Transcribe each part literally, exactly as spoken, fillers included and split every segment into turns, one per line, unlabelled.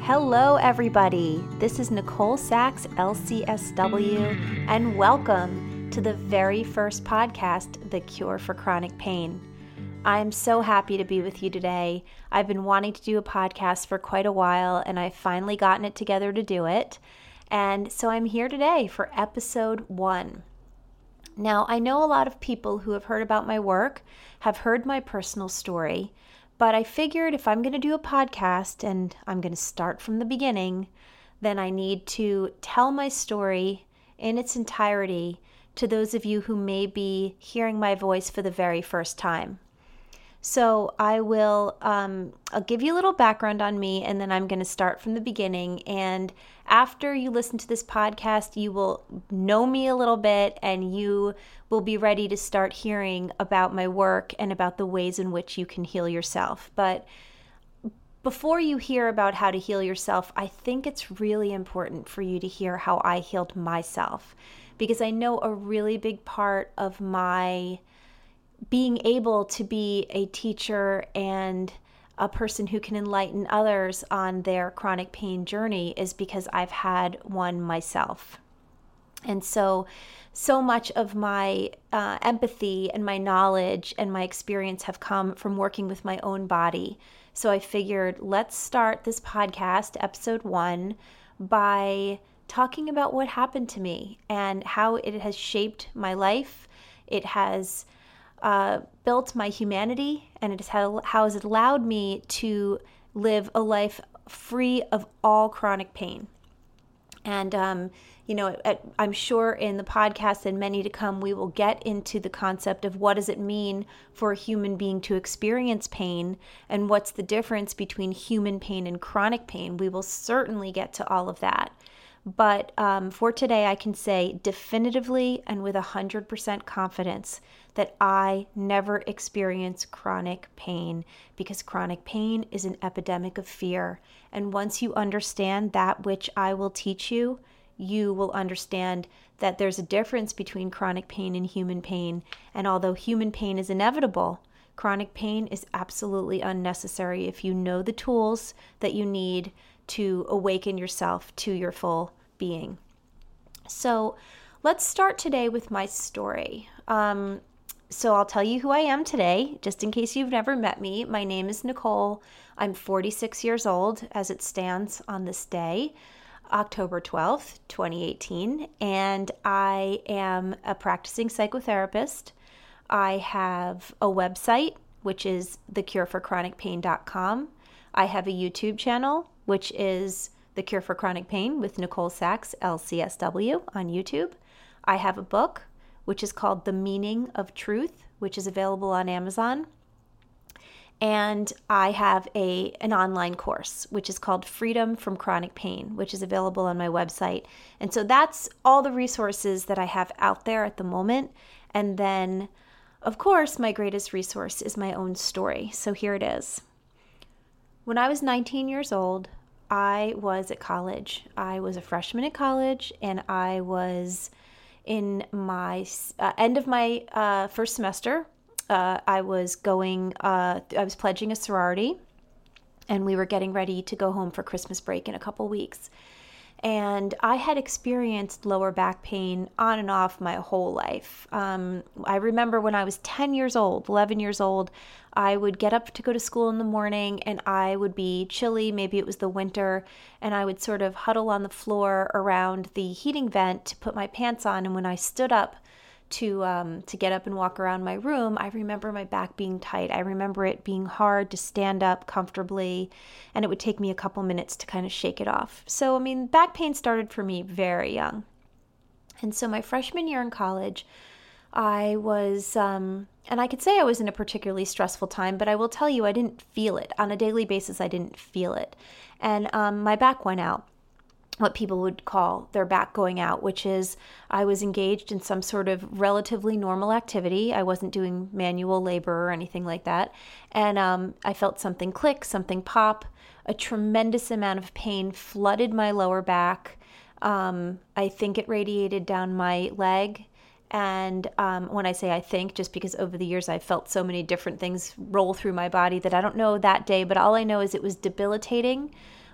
Hello, everybody. This is Nicole Sachs, L C S W, and welcome to the very first podcast, The Cure for Chronic Pain. I'm so happy to be with you today. I've been wanting to do a podcast for quite a while, and I've finally gotten it together to do it. And so I'm here today for episode one. Now, I know a lot of people who have heard about my work have heard my personal story, but I figured if I'm going to do a podcast and I'm going to start from the beginning, then I need to tell my story in its entirety to those of you who may be hearing my voice for the very first time. So I will, um, I'll give you a little background on me, and then I'm going to start from the beginning. And after you listen to this podcast, you will know me a little bit, and you will be ready to start hearing about my work and about the ways in which you can heal yourself. But before you hear about how to heal yourself, I think it's really important for you to hear how I healed myself, because I know a really big part of my being able to be a teacher and a person who can enlighten others on their chronic pain journey is because I've had one myself. And so, so much of my uh, empathy and my knowledge and my experience have come from working with my own body. So I figured, let's start this podcast, episode one, by talking about what happened to me and how it has shaped my life. It has Uh, built my humanity, and it has how, how has it allowed me to live a life free of all chronic pain. And, um, you know, at, I'm sure in the podcast and many to come, we will get into the concept of what does it mean for a human being to experience pain, and what's the difference between human pain and chronic pain. We will certainly get to all of that. But um, for today, I can say definitively and with one hundred percent confidence that I never experience chronic pain, because chronic pain is an epidemic of fear. And once you understand that which I will teach you, you will understand that there's a difference between chronic pain and human pain. And although human pain is inevitable, chronic pain is absolutely unnecessary if you know the tools that you need to awaken yourself to your full being. So let's start today with my story. Um, so I'll tell you who I am today, just in case you've never met me. My name is Nicole. I'm forty-six years old as it stands on this day, October twelfth, twenty eighteen, and I am a practicing psychotherapist. I have a website, which is the cure for chronic pain dot com. I have a YouTube channel, which is The Cure for Chronic Pain with Nicole Sachs, L C S W on YouTube. I have a book, which is called The Meaning of Truth, which is available on Amazon. And I have a an online course, which is called Freedom from Chronic Pain, which is available on my website. And so that's all the resources that I have out there at the moment. And then, of course, my greatest resource is my own story. So here it is. When I was nineteen years old, I was at college. I was a freshman at college, and I was in my uh, end of my uh, first semester. Uh, I was going, uh, I was pledging a sorority, and we were getting ready to go home for Christmas break in a couple weeks. And I had experienced lower back pain on and off my whole life. Um, I remember when I was ten years old, eleven years old, I would get up to go to school in the morning, and I would be chilly, maybe it was the winter, and I would sort of huddle on the floor around the heating vent to put my pants on. And when I stood up to um, to get up and walk around my room, I remember my back being tight. I remember it being hard to stand up comfortably, and it would take me a couple minutes to kind of shake it off. So, I mean, back pain started for me very young. And so my freshman year in college, I was, um, and I could say I was in a particularly stressful time, but I will tell you, I didn't feel it. On a daily basis, I didn't feel it. And um, my back went out. What people would call their back going out, which is I was engaged in some sort of relatively normal activity. I wasn't doing manual labor or anything like that. And um, I felt something click, something pop. A tremendous amount of pain flooded my lower back. Um, I think it radiated down my leg. And um, when I say I think, just because over the years I've felt so many different things roll through my body that I don't know that day, but all I know is it was debilitating.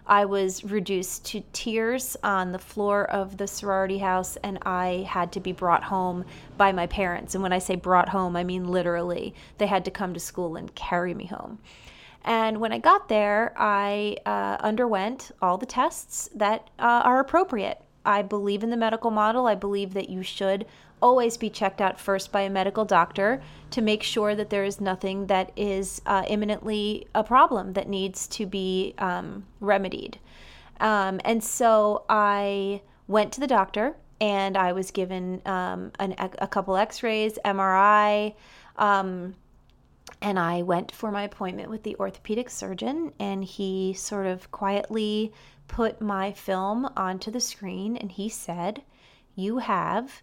I was reduced to tears on the floor of the sorority house, and I had to be brought home by my parents. And when I say brought home, I mean literally. They had to come to school and carry me home. And when I got there, I uh, underwent all the tests that uh, are appropriate. I believe in the medical model. I believe that you should always be checked out first by a medical doctor to make sure that there is nothing that is uh, imminently a problem that needs to be um, remedied. Um, and so I went to the doctor, and I was given um, an, a couple x-rays, M R I, um, and I went for my appointment with the orthopedic surgeon, and he sort of quietly put my film onto the screen, and he said, "You have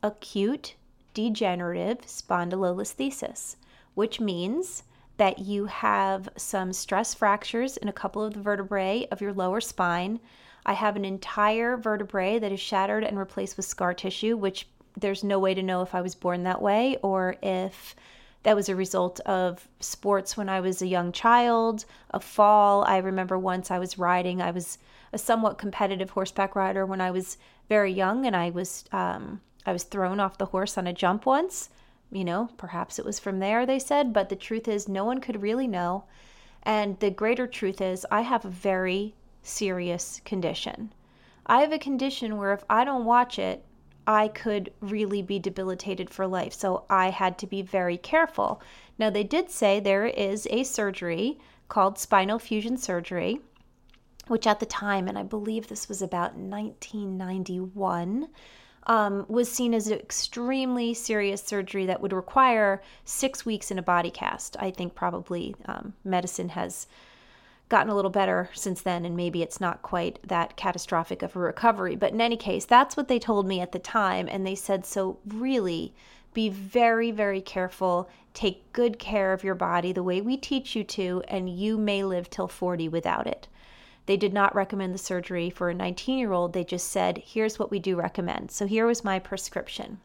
acute degenerative spondylolisthesis," which means that you have some stress fractures in a couple of the vertebrae of your lower spine. I have an entire vertebrae that is shattered and replaced with scar tissue, which there's no way to know if I was born that way or if that was a result of sports when I was a young child, a fall. I remember once I was riding, I was a somewhat competitive horseback rider when I was very young, and I was um, I was thrown off the horse on a jump once. You know, perhaps it was from there, they said, but the truth is no one could really know. And the greater truth is I have a very serious condition. I have a condition where if I don't watch it, I could really be debilitated for life. So I had to be very careful. Now, they did say there is a surgery called spinal fusion surgery, which at the time, and I believe this was about nineteen ninety-one, um, was seen as an extremely serious surgery that would require six weeks in a body cast. I think probably um, medicine has gotten a little better since then, and maybe it's not quite that catastrophic of a recovery. But in any case, that's what they told me at the time, and they said, so really be very, very careful. Take good care of your body the way we teach you to, and you may live till forty without it. They did not recommend the surgery for a nineteen-year-old. They just said, here's what we do recommend. So here was my prescription.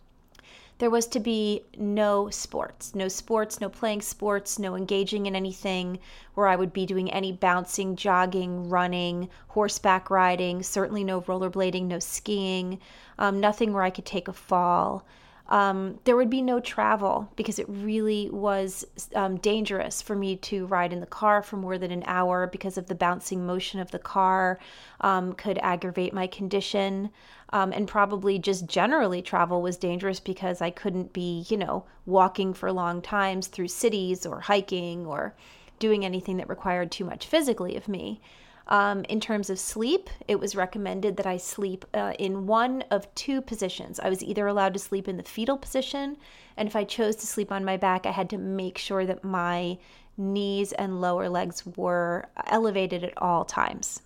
There was to be no sports, no sports, no playing sports, no engaging in anything where I would be doing any bouncing, jogging, running, horseback riding, certainly no rollerblading, no skiing, um, nothing where I could take a fall. Um, there would be no travel because it really was um, dangerous for me to ride in the car for more than an hour because of the bouncing motion of the car, um, could aggravate my condition. Um, and probably just generally travel was dangerous because I couldn't be, you know, walking for long times through cities or hiking or doing anything that required too much physically of me. Um, in terms of sleep, it was recommended that I sleep uh, in one of two positions. I was either allowed to sleep in the fetal position, and if I chose to sleep on my back, I had to make sure that my knees and lower legs were elevated at all times.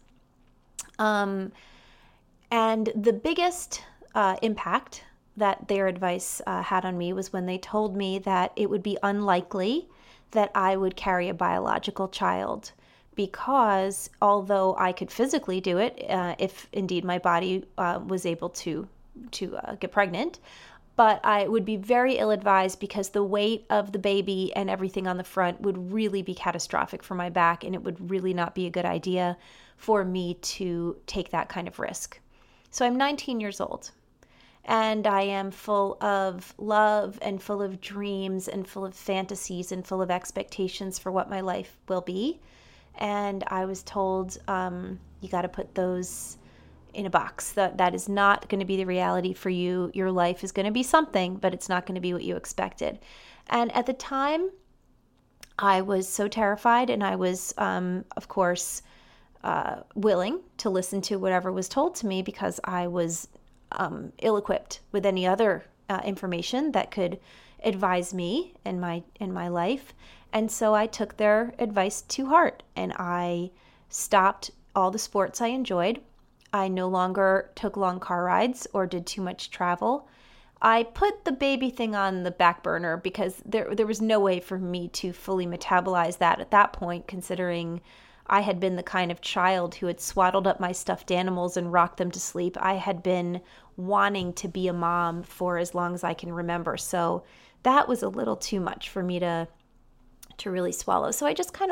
Um, and the biggest uh, impact that their advice uh, had on me was when they told me that it would be unlikely that I would carry a biological child, because although I could physically do it, uh, if indeed my body uh, was able to to uh, get pregnant, but I would be very ill-advised because the weight of the baby and everything on the front would really be catastrophic for my back, and it would really not be a good idea for me to take that kind of risk. So I'm nineteen years old, and I am full of love and full of dreams and full of fantasies and full of expectations for what my life will be. And I was told, um, you got to put those in a box. That that is not going to be the reality for you. Your life is going to be something, but it's not going to be what you expected. And at the time, I was so terrified, and I was, um, of course, uh, willing to listen to whatever was told to me because I was um, ill-equipped with any other uh, information that could advise me in my in my life. And so I took their advice to heart, and I stopped all the sports I enjoyed. I no longer took long car rides or did too much travel. I put the baby thing on the back burner because there there was no way for me to fully metabolize that at that point, considering I had been the kind of child who had swaddled up my stuffed animals and rocked them to sleep. I had been wanting to be a mom for as long as I can remember. So that was a little too much for me to to really swallow. So I just kind of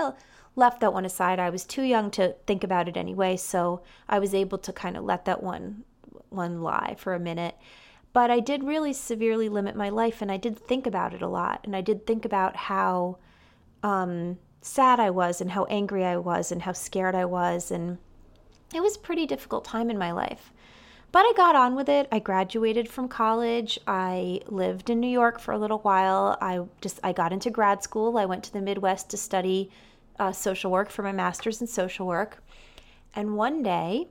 left that one aside. I was too young to think about it anyway, so I was able to kind of let that one one lie for a minute. But I did really severely limit my life, and I did think about it a lot, and I did think about how um, sad I was and how angry I was and how scared I was, and it was a pretty difficult time in my life. But I got on with it. I graduated from college. I lived in New York for a little while. I just I got into grad school. I went to the Midwest to study uh, social work for my master's in social work. And one day,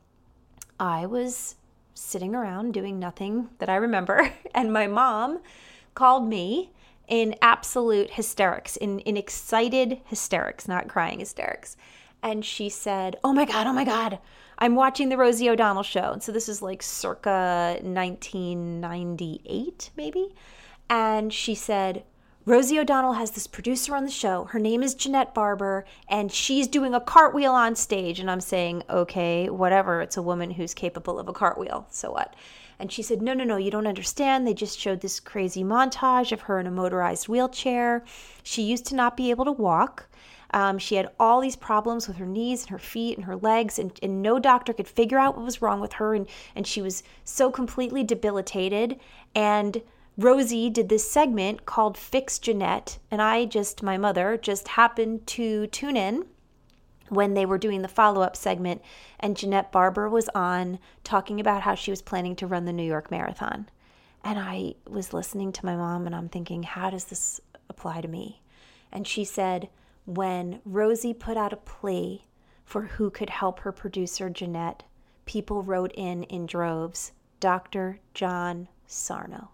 I was sitting around doing nothing that I remember, and my mom called me in absolute hysterics, in, in excited hysterics, not crying hysterics. And she said, "Oh my God, oh my God, I'm watching the Rosie O'Donnell show." And so this is like circa nineteen ninety-eight, maybe. And she said, "Rosie O'Donnell has this producer on the show. Her name is Jeanette Barber, and she's doing a cartwheel on stage." And I'm saying, okay, whatever. It's a woman who's capable of a cartwheel. So what? And she said, no, no, no, you don't understand. They just showed this crazy montage of her in a motorized wheelchair. She used to not be able to walk. Um, she had all these problems with her knees and her feet and her legs, and, and no doctor could figure out what was wrong with her. And, and she was so completely debilitated. And Rosie did this segment called Fix Jeanette, and I just, my mother, just happened to tune in when they were doing the follow-up segment, and Jeanette Barber was on talking about how she was planning to run the New York Marathon. And I was listening to my mom, and I'm thinking, how does this apply to me? And she said, when Rosie put out a plea for who could help her producer, Jeanette, people wrote in in droves, Doctor John Sarno.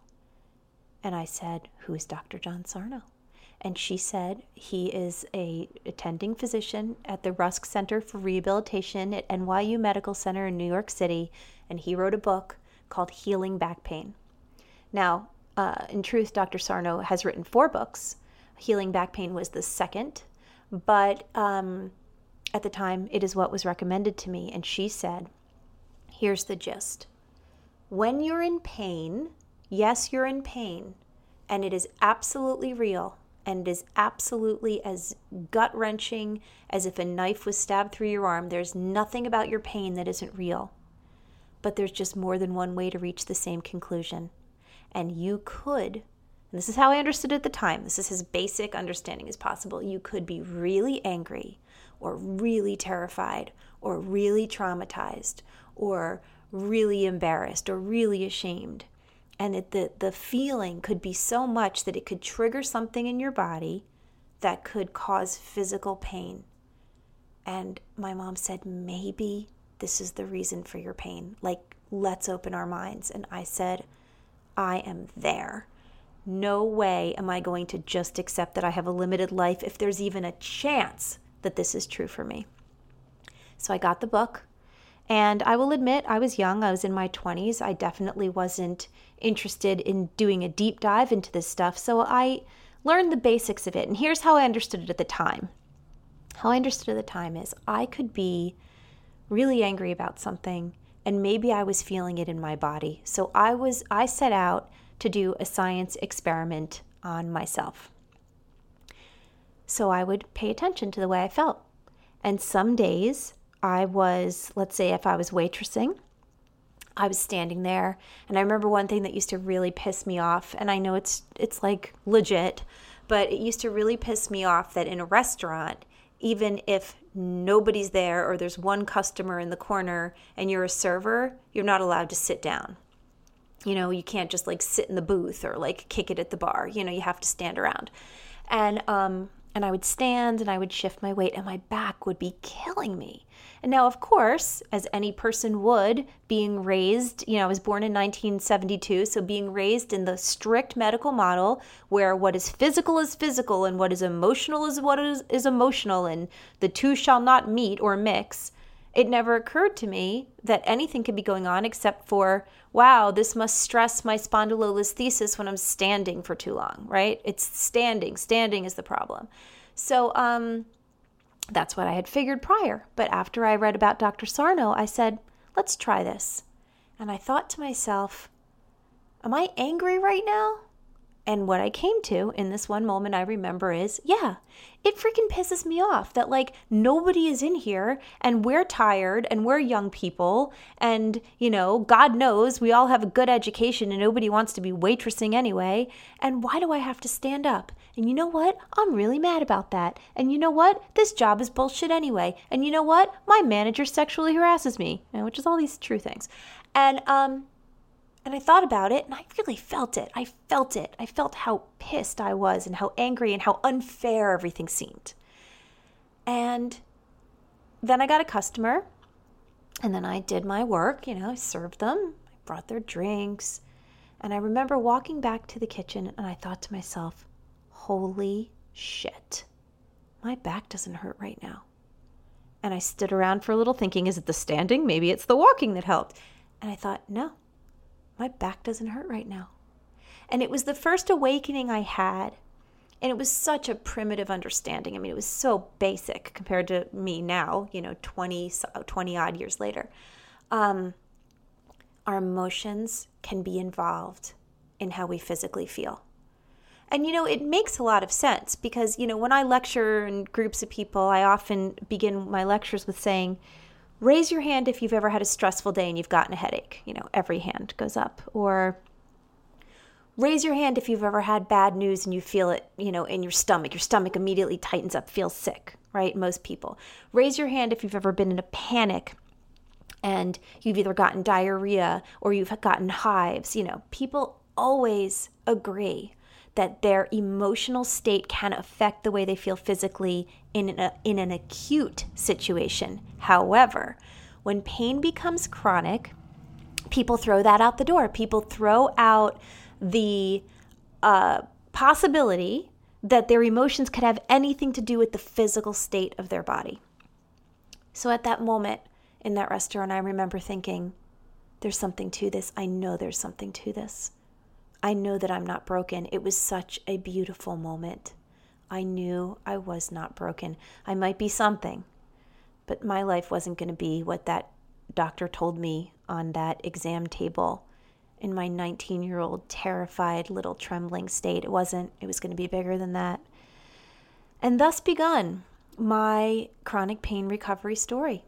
And I said, who is Doctor John Sarno? And she said, he is a attending physician at the Rusk Center for Rehabilitation at N Y U Medical Center in New York City, and he wrote a book called Healing Back Pain. Now, uh, in truth, Doctor Sarno has written four books. Healing Back Pain was the second, but um, at the time, it is what was recommended to me. And she said, here's the gist. When you're in pain, yes, you're in pain, and it is absolutely real, and it is absolutely as gut-wrenching as if a knife was stabbed through your arm. There's nothing about your pain that isn't real. But there's just more than one way to reach the same conclusion. And you could, and this is how I understood it at the time, this is as basic understanding as possible, you could be really angry or really terrified or really traumatized or really embarrassed or really ashamed. And it, the, the feeling could be so much that it could trigger something in your body that could cause physical pain. And my mom said, maybe this is the reason for your pain. Like, let's open our minds. And I said, I am there. No way am I going to just accept that I have a limited life if there's even a chance that this is true for me. So I got the book. And I will admit, I was young. I was in my twenties. I definitely wasn't interested in doing a deep dive into this stuff. So I learned the basics of it. And here's how I understood it at the time. How I understood it at the time is I could be really angry about something, and maybe I was feeling it in my body. So I was I set out to do a science experiment on myself. So I would pay attention to the way I felt. And some days I was, let's say if I was waitressing, I was standing there, and I remember one thing that used to really piss me off, and I know it's it's like legit, but it used to really piss me off that in a restaurant, even if nobody's there or there's one customer in the corner and you're a server, you're not allowed to sit down. You know, you can't just like sit in the booth or like kick it at the bar. You know, you have to stand around. And um and I would stand and I would shift my weight and my back would be killing me. And now, of course, as any person would, being raised, you know, I was born in nineteen seventy-two, so being raised in the strict medical model where what is physical is physical and what is emotional is what is, is emotional, and the two shall not meet or mix, it never occurred to me that anything could be going on except for, wow, this must stress my spondylolisthesis when I'm standing for too long, right? It's standing. Standing is the problem. So um, that's what I had figured prior. But after I read about Doctor Sarno, I said, let's try this. And I thought to myself, am I angry right now? And what I came to in this one moment I remember is, yeah, it freaking pisses me off that like nobody is in here and we're tired and we're young people and, you know, God knows we all have a good education and nobody wants to be waitressing anyway. And why do I have to stand up? And you know what? I'm really mad about that. And you know what? This job is bullshit anyway. And you know what? My manager sexually harasses me, which is all these true things. And, um... And I thought about it and I really felt it. I felt it. I felt how pissed I was and how angry and how unfair everything seemed. And then I got a customer and then I did my work. You know, I served them. I brought their drinks. And I remember walking back to the kitchen and I thought to myself, holy shit, my back doesn't hurt right now. And I stood around for a little thinking, is it the standing? Maybe it's the walking that helped. And I thought, no. My back doesn't hurt right now. And it was the first awakening I had. And it was such a primitive understanding. I mean, it was so basic compared to me now, you know, twenty, twenty odd years later. Um, our emotions can be involved in how we physically feel. And, you know, it makes a lot of sense because, you know, when I lecture in groups of people, I often begin my lectures with saying, raise your hand if you've ever had a stressful day and you've gotten a headache. You know, every hand goes up. Or raise your hand if you've ever had bad news and you feel it, you know, in your stomach. Your stomach immediately tightens up, feels sick, right? Most people. Raise your hand if you've ever been in a panic and you've either gotten diarrhea or you've gotten hives. You know, people always agree that their emotional state can affect the way they feel physically in an, in an acute situation. However, when pain becomes chronic, people throw that out the door. People throw out the uh, possibility that their emotions could have anything to do with the physical state of their body. So at that moment in that restaurant, I remember thinking, there's something to this. I know there's something to this. I know that I'm not broken. It was such a beautiful moment. I knew I was not broken. I might be something, but my life wasn't going to be what that doctor told me on that exam table in my nineteen-year-old terrified little trembling state. It wasn't. It was going to be bigger than that. And thus begun my chronic pain recovery story.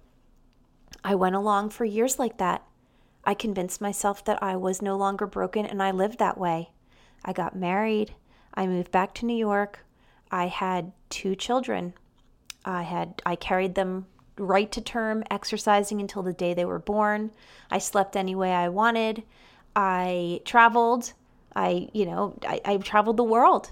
I went along for years like that. I convinced myself that I was no longer broken, and I lived that way. I got married. I moved back to New York. I had two children. I had I carried them right to term, exercising until the day they were born. I slept any way I wanted. I traveled. I, you know, I, I traveled the world.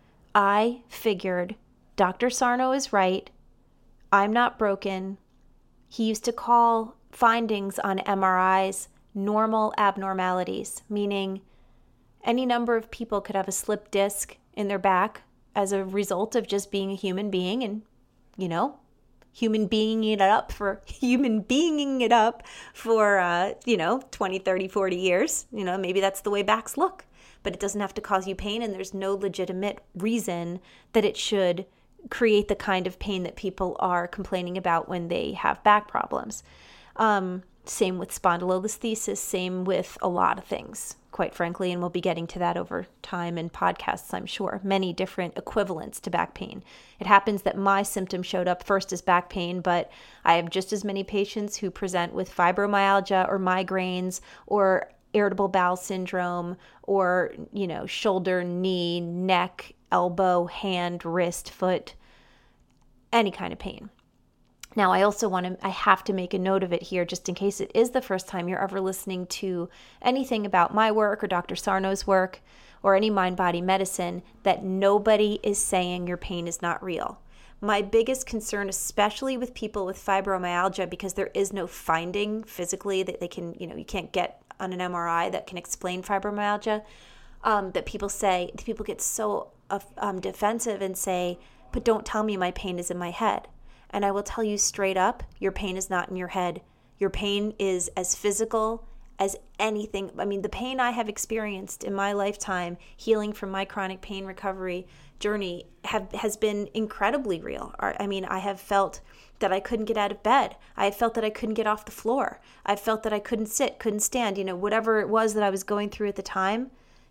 I figured Doctor Sarno is right. I'm not broken. He used to call findings on M R Is normal abnormalities, meaning any number of people could have a slip disc in their back as a result of just being a human being and, you know, human beinging it up for human beinging it up for, uh, you know, twenty, thirty, forty years. You know, maybe that's the way backs look, but it doesn't have to cause you pain. And there's no legitimate reason that it should create the kind of pain that people are complaining about when they have back problems. Um, Same with spondylolisthesis, same with a lot of things, quite frankly, and we'll be getting to that over time in podcasts, I'm sure. Many different equivalents to back pain. It happens that my symptom showed up first as back pain, but I have just as many patients who present with fibromyalgia or migraines or irritable bowel syndrome or, you know, shoulder, knee, neck, elbow, hand, wrist, foot, any kind of pain. Now, I also want to, I have to make a note of it here just in case it is the first time you're ever listening to anything about my work or Doctor Sarno's work or any mind-body medicine, that nobody is saying your pain is not real. My biggest concern, especially with people with fibromyalgia, because there is no finding physically that they can, you know, you can't get on an M R I that can explain fibromyalgia, um, that people say, people get so uh, um, defensive and say, but don't tell me my pain is in my head. And I will tell you straight up, your pain is not in your head. Your pain is as physical as anything. I mean, the pain I have experienced in my lifetime, healing from my chronic pain recovery journey, have has been incredibly real. I mean, I have felt that I couldn't get out of bed. I have felt that I couldn't get off the floor. I felt that I couldn't sit, couldn't stand, you know, whatever it was that I was going through at the time.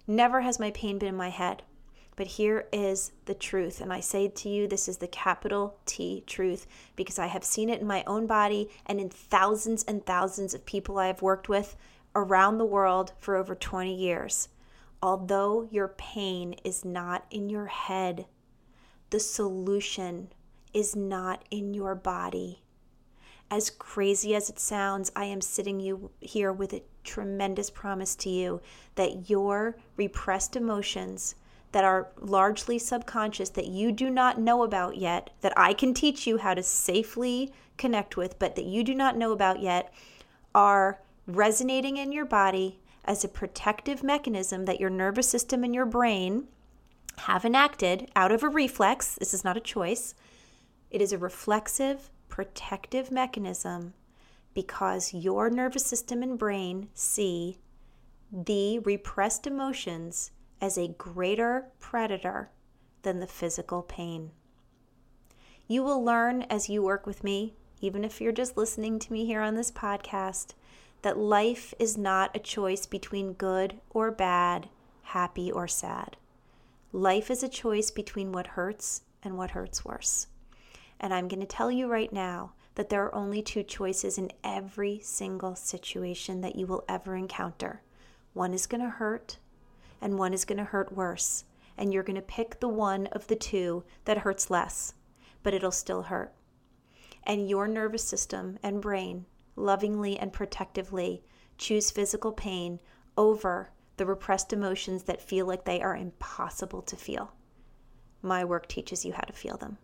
Never has my pain been in my head. But here is the truth. And I say to you, this is the capital T truth, because I have seen it in my own body and in thousands and thousands of people I have worked with around the world for over twenty years. Although your pain is not in your head, the solution is not in your body. As crazy as it sounds, I am sitting you here with a tremendous promise to you that your repressed emotions that are largely subconscious, that you do not know about yet, that I can teach you how to safely connect with, but that you do not know about yet, are resonating in your body as a protective mechanism that your nervous system and your brain have enacted out of a reflex. This is not a choice. It is a reflexive, protective mechanism because your nervous system and brain see the repressed emotions as a greater predator than the physical pain. You will learn as you work with me, even if you're just listening to me here on this podcast, that life is not a choice between good or bad, happy or sad. Life is a choice between what hurts and what hurts worse. And I'm going to tell you right now that there are only two choices in every single situation that you will ever encounter. One is going to hurt, and one is going to hurt worse. And you're going to pick the one of the two that hurts less, but it'll still hurt. And your nervous system and brain, lovingly and protectively, choose physical pain over the repressed emotions that feel like they are impossible to feel. My work teaches you how to feel them.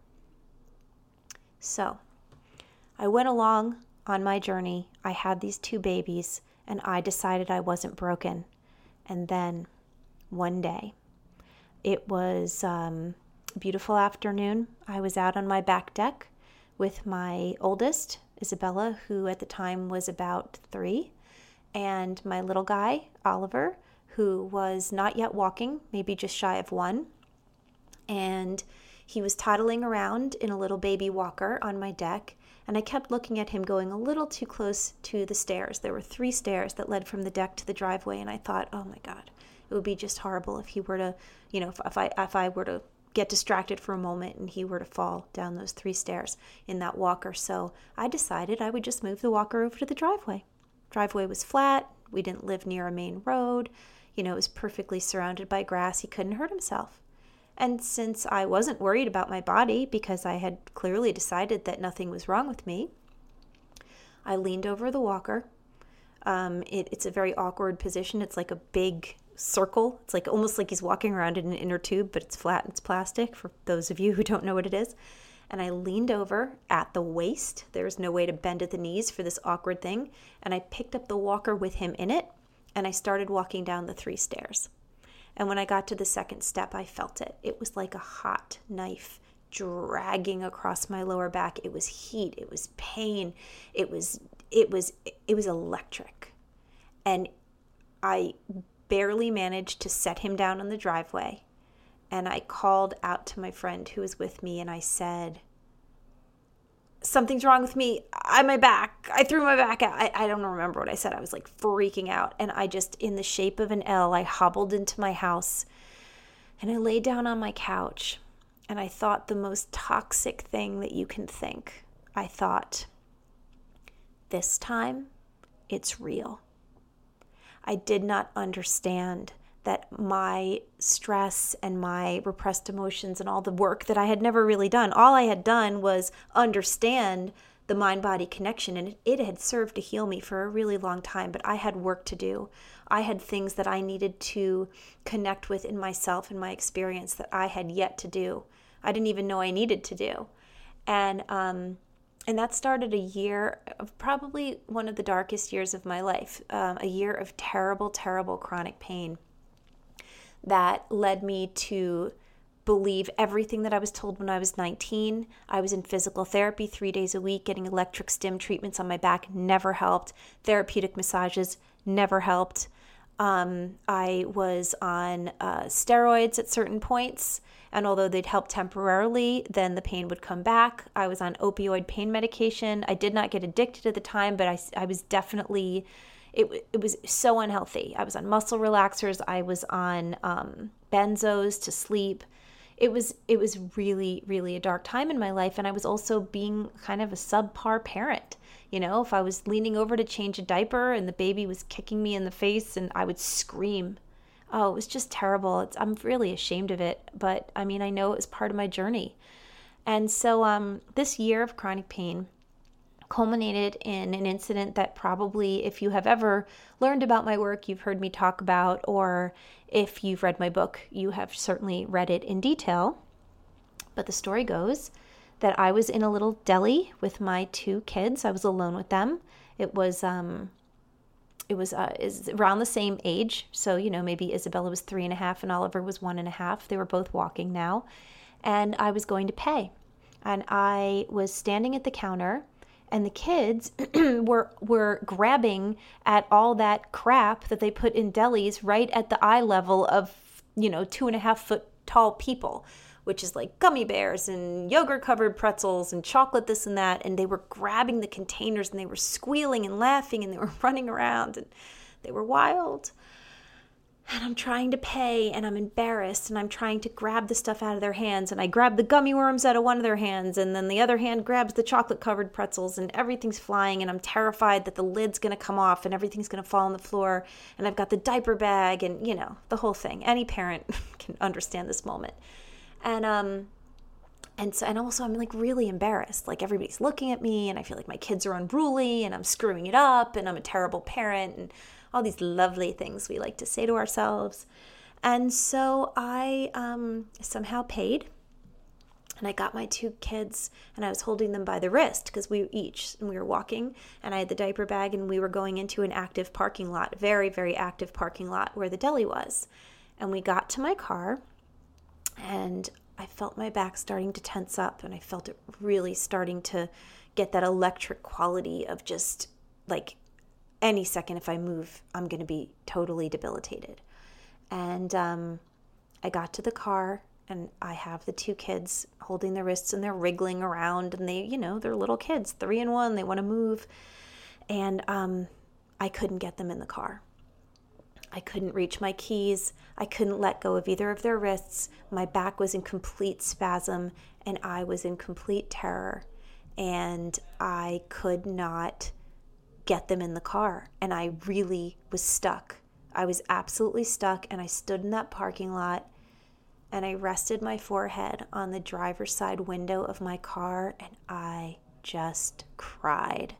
So, I went along on my journey. I had these two babies, and I decided I wasn't broken. And then one day, it was um, a beautiful afternoon. I was out on my back deck with my oldest, Isabella, who at the time was about three, and my little guy, Oliver, who was not yet walking, maybe just shy of one. And he was toddling around in a little baby walker on my deck, and I kept looking at him going a little too close to the stairs. There were three stairs that led from the deck to the driveway, and I thought, oh my God, it would be just horrible if he were to, you know, if, if I if I were to get distracted for a moment and he were to fall down those three stairs in that walker. So I decided I would just move the walker over to the driveway. Driveway was flat. We didn't live near a main road. You know, it was perfectly surrounded by grass. He couldn't hurt himself. And since I wasn't worried about my body because I had clearly decided that nothing was wrong with me, I leaned over the walker. Um, it, it's a very awkward position. It's like a big circle. It's like almost like he's walking around in an inner tube, but it's flat and it's plastic for those of you who don't know what it is. And I leaned over at the waist. There's no way to bend at the knees for this awkward thing. And I picked up the walker with him in it, and I started walking down the three stairs. And when I got to the second step, I felt it. It was like a hot knife dragging across my lower back. It was heat. It was pain. It was it was it was electric. And I barely managed to set him down on the driveway. And I called out to my friend who was with me, and I said, something's wrong with me. I'm my back. I threw my back out. I, I don't remember what I said. I was like freaking out. And I just, in the shape of an L, I hobbled into my house and I laid down on my couch. And I thought the most toxic thing that you can think. I thought, this time it's real. I did not understand that my stress and my repressed emotions and all the work that I had never really done, all I had done was understand the mind-body connection, and it, it had served to heal me for a really long time, but I had work to do. I had things that I needed to connect with in myself and my experience that I had yet to do. I didn't even know I needed to do. And um, and that started a year of probably one of the darkest years of my life, um, a year of terrible, terrible chronic pain that led me to believe everything that I was told when I was nineteen. I was in physical therapy three days a week, getting electric stim treatments on my back, never helped. Therapeutic massages, never helped. Um, I was on uh, steroids at certain points, and although they'd help temporarily, then the pain would come back. I was on opioid pain medication. I did not get addicted at the time, but I, I was definitely it, it was so unhealthy. I was on muscle relaxers. I was on um, benzos to sleep. It was it was really, really a dark time in my life. And I was also being kind of a subpar parent. You know, if I was leaning over to change a diaper and the baby was kicking me in the face, and I would scream. Oh, it was just terrible. It's, I'm really ashamed of it. But I mean, I know it was part of my journey. And so um, this year of chronic pain culminated in an incident that probably, if you have ever learned about my work, you've heard me talk about, or if you've read my book, you have certainly read it in detail. But the story goes that I was in a little deli with my two kids. I was alone with them. It was um, it was uh, is around the same age. So, you know, maybe Isabella was three and a half and Oliver was one and a half. They were both walking now. And I was going to pay. And I was standing at the counter, and the kids were were grabbing at all that crap that they put in delis right at the eye level of, you know, two and a half foot tall people, which is like gummy bears and yogurt covered pretzels and chocolate this and that. And they were grabbing the containers, and they were squealing and laughing, and they were running around, and they were wild. And I'm trying to pay, and I'm embarrassed, and I'm trying to grab the stuff out of their hands, and I grab the gummy worms out of one of their hands, and then the other hand grabs the chocolate-covered pretzels, and everything's flying, and I'm terrified that the lid's going to come off, and everything's going to fall on the floor, and I've got the diaper bag, and, you know, the whole thing. Any parent can understand this moment. And, um... And so, and also I'm like really embarrassed. Like everybody's looking at me, and I feel like my kids are unruly, and I'm screwing it up, and I'm a terrible parent, and all these lovely things we like to say to ourselves. And so I um, somehow paid, and I got my two kids, and I was holding them by the wrist because we each, and we were walking, and I had the diaper bag, and we were going into an active parking lot, very, very active parking lot where the deli was. And we got to my car, and I felt my back starting to tense up, and I felt it really starting to get that electric quality of just like any second if I move, I'm going to be totally debilitated. And um, I got to the car, and I have the two kids holding their wrists, and they're wriggling around, and they, you know, they're little kids, three and one, they want to move. And um, I couldn't get them in the car. I couldn't reach my keys. I couldn't let go of either of their wrists. My back was in complete spasm, and I was in complete terror. And I could not get them in the car. And I really was stuck. I was absolutely stuck, and I stood in that parking lot, and I rested my forehead on the driver's side window of my car, and I just cried.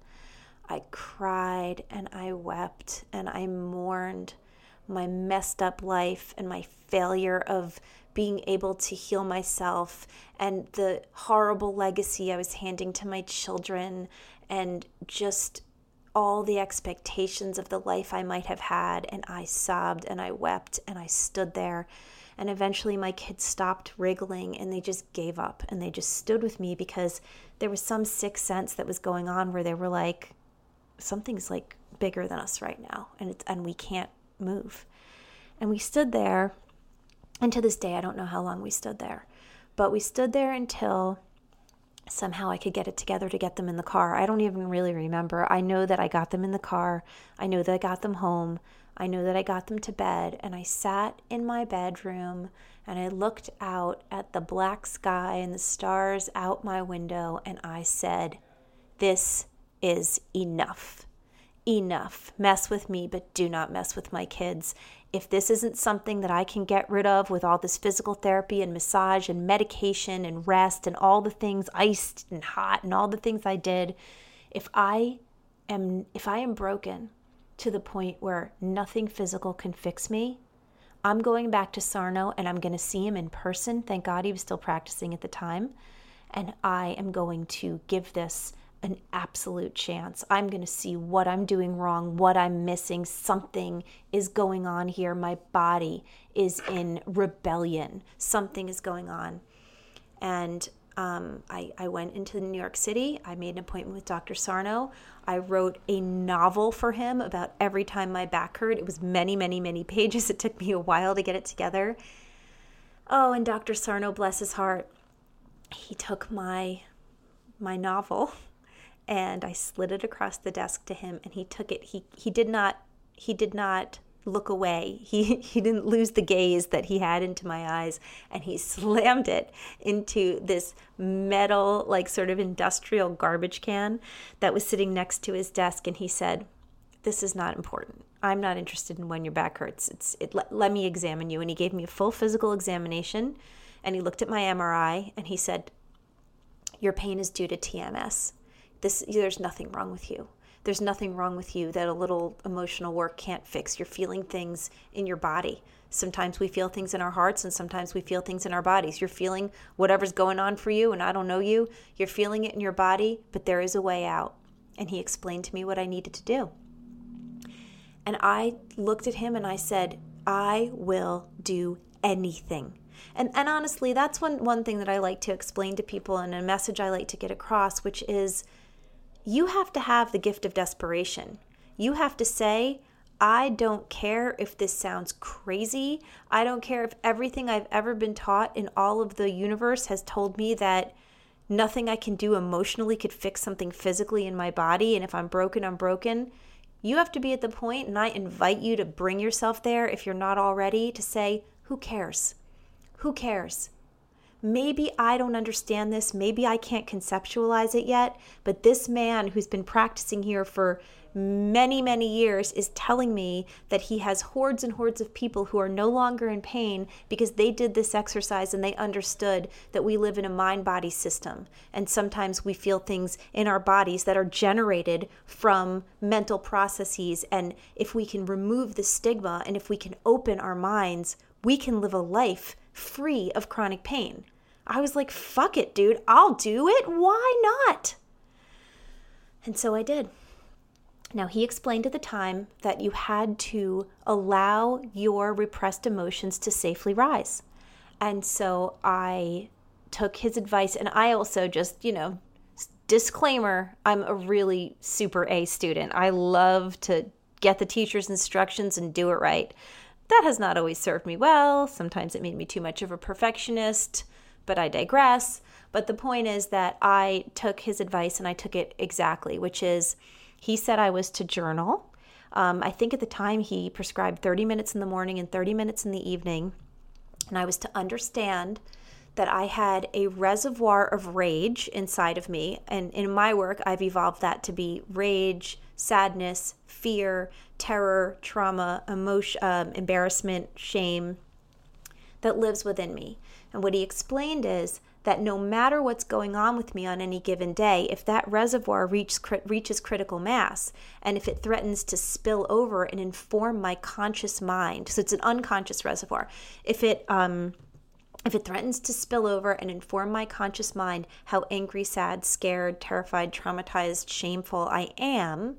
I cried, and I wept, and I mourned my messed up life and my failure of being able to heal myself, and the horrible legacy I was handing to my children, and just all the expectations of the life I might have had. And I sobbed, and I wept, and I stood there, and eventually my kids stopped wriggling, and they just gave up, and they just stood with me, because there was some sixth sense that was going on where they were like, something's like bigger than us right now, and it's, and we can't move. And we stood there, and to this day I don't know how long we stood there, but we stood there until somehow I could get it together to get them in the car. I don't even really remember. I know that I got them in the car. I know that I got them home. I know that I got them to bed, and I sat in my bedroom, and I looked out at the black sky and the stars out my window, and I said, this is enough. Enough. Mess with me, but do not mess with my kids. If this isn't something that I can get rid of with all this physical therapy and massage and medication and rest and all the things iced and hot and all the things I did, if I am if I am broken to the point where nothing physical can fix me, I'm going back to Sarno, and I'm going to see him in person. Thank God he was still practicing at the time. And I am going to give this an absolute chance. I'm going to see what I'm doing wrong, what I'm missing. Something is going on here. My body is in rebellion. Something is going on. And um, I, I went into New York City. I made an appointment with Doctor Sarno. I wrote a novel for him about every time my back hurt. It was many, many, many pages. It took me a while to get it together. Oh, and Doctor Sarno, bless his heart, he took my my novel, and I slid it across the desk to him, and he took it. He he did not he did not look away. He he didn't lose the gaze that he had into my eyes, and he slammed it into this metal, like sort of industrial garbage can that was sitting next to his desk, and he said, "This is not important. I'm not interested in when your back hurts. It's it. Let, let me examine you." And he gave me a full physical examination, and he looked at my M R I, and he said, "Your pain is due to T M S. This there's nothing wrong with you. There's nothing wrong with you that a little emotional work can't fix. You're feeling things in your body. Sometimes we feel things in our hearts, and sometimes we feel things in our bodies. You're feeling whatever's going on for you, and I don't know you. You're feeling it in your body, but there is a way out." And he explained to me what I needed to do. And I looked at him and I said, "I will do anything." And and honestly, that's one, one thing that I like to explain to people, and a message I like to get across, which is you have to have the gift of desperation. You have to say, I don't care if this sounds crazy. I don't care if everything I've ever been taught in all of the universe has told me that nothing I can do emotionally could fix something physically in my body, and if I'm broken, I'm broken. You have to be at the point, and I invite you to bring yourself there if you're not already, to say, who cares? Who cares? Maybe I don't understand this. Maybe I can't conceptualize it yet, but this man who's been practicing here for many, many years is telling me that he has hordes and hordes of people who are no longer in pain because they did this exercise and they understood that we live in a mind-body system. And sometimes we feel things in our bodies that are generated from mental processes. And if we can remove the stigma and if we can open our minds, we can live a life free of chronic pain. I was like, fuck it, dude. I'll do it. Why not? And so I did. Now, he explained at the time that you had to allow your repressed emotions to safely rise. And so I took his advice, and I also just, you know, disclaimer, I'm a really super A student. I love to get the teacher's instructions and do it right. That has not always served me well. Sometimes it made me too much of a perfectionist, but I digress. But the point is that I took his advice and I took it exactly, which is he said I was to journal. Um, I think at the time he prescribed thirty minutes in the morning and thirty minutes in the evening. And I was to understand that I had a reservoir of rage inside of me. And in my work, I've evolved that to be rage, sadness, fear, terror, trauma, emotion, um, embarrassment, shame that lives within me. And what he explained is that no matter what's going on with me on any given day, if that reservoir reach, reaches critical mass, and if it threatens to spill over and inform my conscious mind, so it's an unconscious reservoir, if it um, if it threatens to spill over and inform my conscious mind how angry, sad, scared, terrified, traumatized, shameful I am,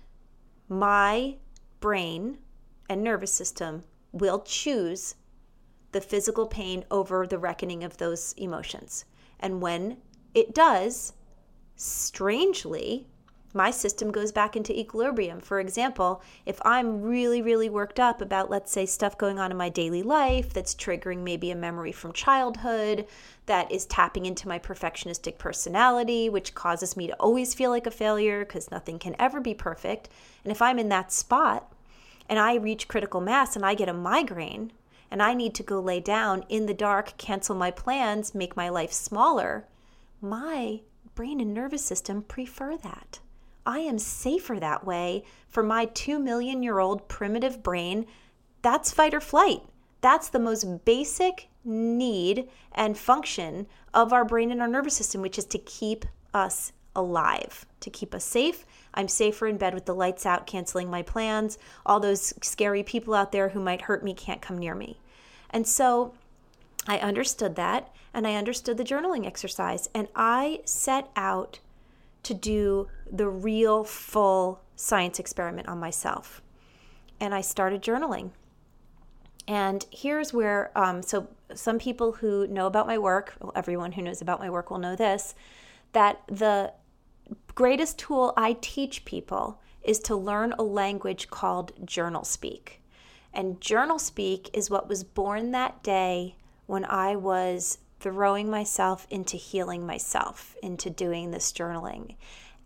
my brain and nervous system will choose the physical pain over the reckoning of those emotions. And when it does, strangely, my system goes back into equilibrium. For example, if I'm really, really worked up about, let's say, stuff going on in my daily life that's triggering maybe a memory from childhood, that is tapping into my perfectionistic personality, which causes me to always feel like a failure because nothing can ever be perfect. And if I'm in that spot and I reach critical mass and I get a migraine, and I need to go lay down in the dark, cancel my plans, make my life smaller, my brain and nervous system prefer that. I am safer that way. For my two million year old primitive brain, that's fight or flight. That's the most basic need and function of our brain and our nervous system, which is to keep us alive, to keep us safe. I'm safer in bed with the lights out, canceling my plans. All those scary people out there who might hurt me can't come near me. And so I understood that, and I understood the journaling exercise, and I set out to do the real full science experiment on myself. And I started journaling. And here's where, um, so some people who know about my work, well, everyone who knows about my work will know this, that the greatest tool I teach people is to learn a language called journal speak. And journal speak is what was born that day when I was throwing myself into healing myself, into doing this journaling.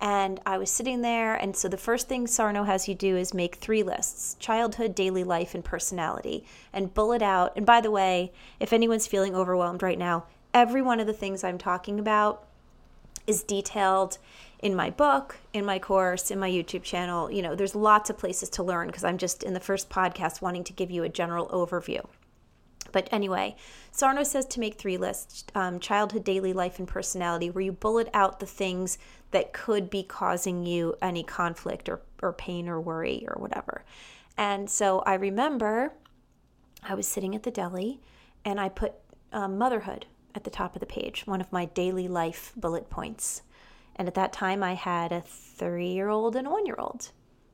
And I was sitting there, and so the first thing Sarno has you do is make three lists: childhood, daily life, and personality, and bullet out. And by the way, if anyone's feeling overwhelmed right now, every one of the things I'm talking about is detailed in my book, in my course, in my YouTube channel. You know, there's lots of places to learn because I'm just in the first podcast wanting to give you a general overview. But anyway, Sarno says to make three lists: um, childhood, daily life, and personality, where you bullet out the things that could be causing you any conflict or, or pain or worry or whatever. And so I remember I was sitting at the deli and I put um, motherhood at the top of the page, one of my daily life bullet points. And at that time I had a three-year-old and a one-year-old.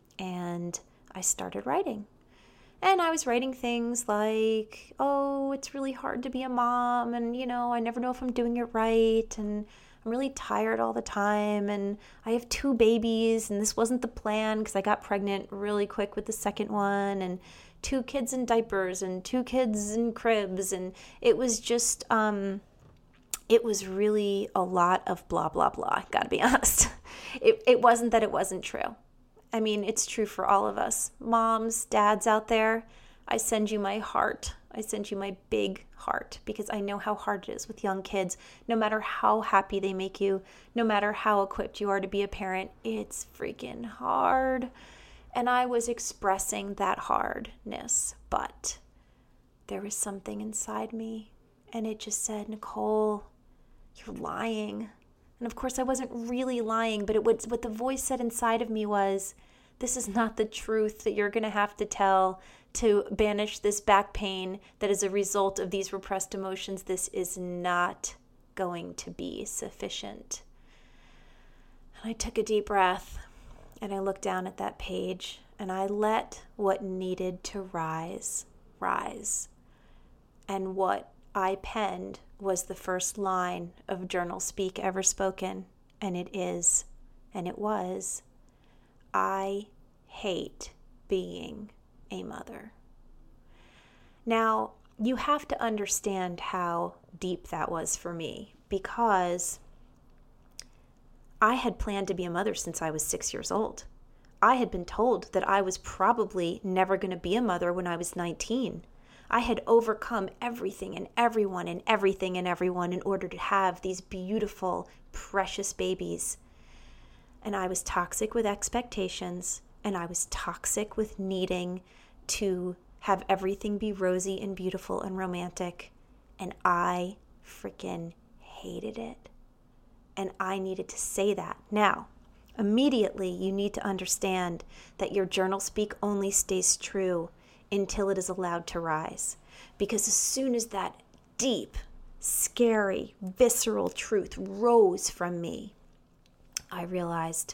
And I started writing. And I was writing things like, oh, it's really hard to be a mom, and, you know, I never know if I'm doing it right, and I'm really tired all the time, and I have two babies, and this wasn't the plan because I got pregnant really quick with the second one, and two kids in diapers, and two kids in cribs, and it was just, um, it was really a lot of blah, blah, blah, gotta be honest. It, it wasn't that it wasn't true. I mean, it's true for all of us. Moms, dads out there, I send you my heart. I send you my big heart because I know how hard it is with young kids. No matter how happy they make you, no matter how equipped you are to be a parent, it's freaking hard. And I was expressing that hardness, but there was something inside me, and it just said, Nicole, you're lying. And of course, I wasn't really lying, but it was, what the voice said inside of me was, this is not the truth that you're going to have to tell to banish this back pain that is a result of these repressed emotions. This is not going to be sufficient. And I took a deep breath, and I looked down at that page, and I let what needed to rise, rise. And what I penned was the first line of journal speak ever spoken, and it is, and it was, I hate being a mother. Now, you have to understand how deep that was for me, because I had planned to be a mother since I was six years old. I had been told that I was probably never going to be a mother when I was nineteen. I had overcome everything and everyone and everything and everyone in order to have these beautiful, precious babies. And I was toxic with expectations, and I was toxic with needing to have everything be rosy and beautiful and romantic. And I freaking hated it. And I needed to say that. Now, immediately you need to understand that your journal speak only stays true until it is allowed to rise. Because as soon as that deep, scary, visceral truth rose from me, I realized,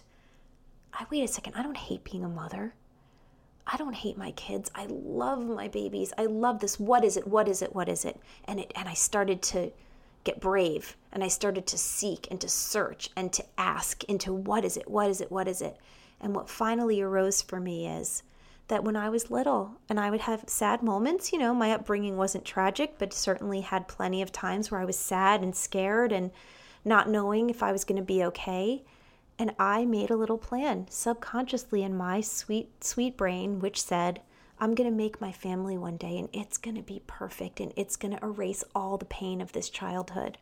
I wait a second, I don't hate being a mother. I don't hate my kids. I love my babies. I love this. What is it? What is it? What is it? And it and I started to get brave, and I started to seek and to search and to ask into what is it? What is it? What is it? And what finally arose for me is that when I was little and I would have sad moments, you know, my upbringing wasn't tragic, but certainly had plenty of times where I was sad and scared and not knowing if I was going to be okay. And I made a little plan subconsciously in my sweet, sweet brain, which said, I'm going to make my family one day, and it's going to be perfect, and it's going to erase all the pain of this childhood.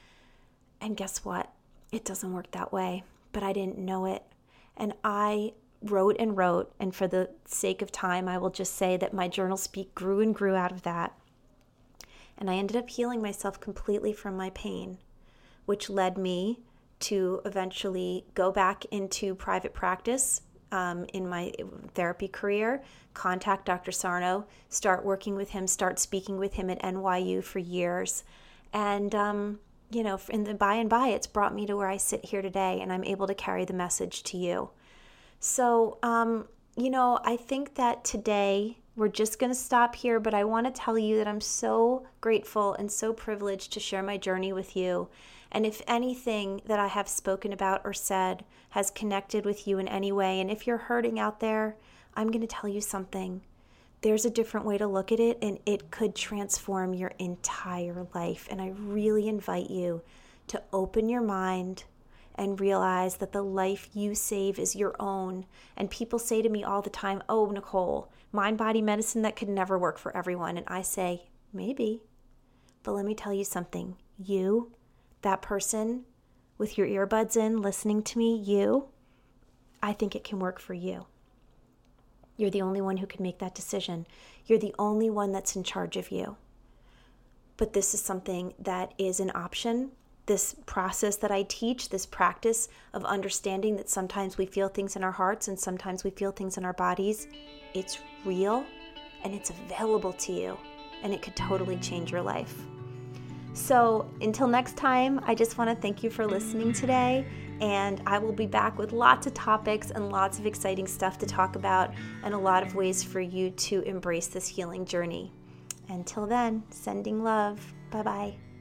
And guess what? It doesn't work that way, but I didn't know it. And I wrote and wrote, and for the sake of time, I will just say that my journal speak grew and grew out of that. And I ended up healing myself completely from my pain, which led me to eventually go back into private practice um, in my therapy career, contact Doctor Sarno, start working with him, start speaking with him at N Y U for years. And, um, you know, in the by and by, it's brought me to where I sit here today, and I'm able to carry the message to you. So, um, you know, I think that today we're just going to stop here, but I want to tell you that I'm so grateful and so privileged to share my journey with you. And if anything that I have spoken about or said has connected with you in any way, and if you're hurting out there, I'm going to tell you something. There's a different way to look at it, and it could transform your entire life. And I really invite you to open your mind and realize that the life you save is your own. And people say to me all the time, oh, Nicole, mind-body medicine, that could never work for everyone. And I say, maybe. But let me tell you something. You, that person with your earbuds in, listening to me, you, I think it can work for you. You're the only one who can make that decision. You're the only one that's in charge of you. But this is something that is an option. This process that I teach, this practice of understanding that sometimes we feel things in our hearts and sometimes we feel things in our bodies, it's real and it's available to you, and it could totally change your life. So until next time, I just want to thank you for listening today, and I will be back with lots of topics and lots of exciting stuff to talk about and a lot of ways for you to embrace this healing journey. Until then, sending love. Bye-bye.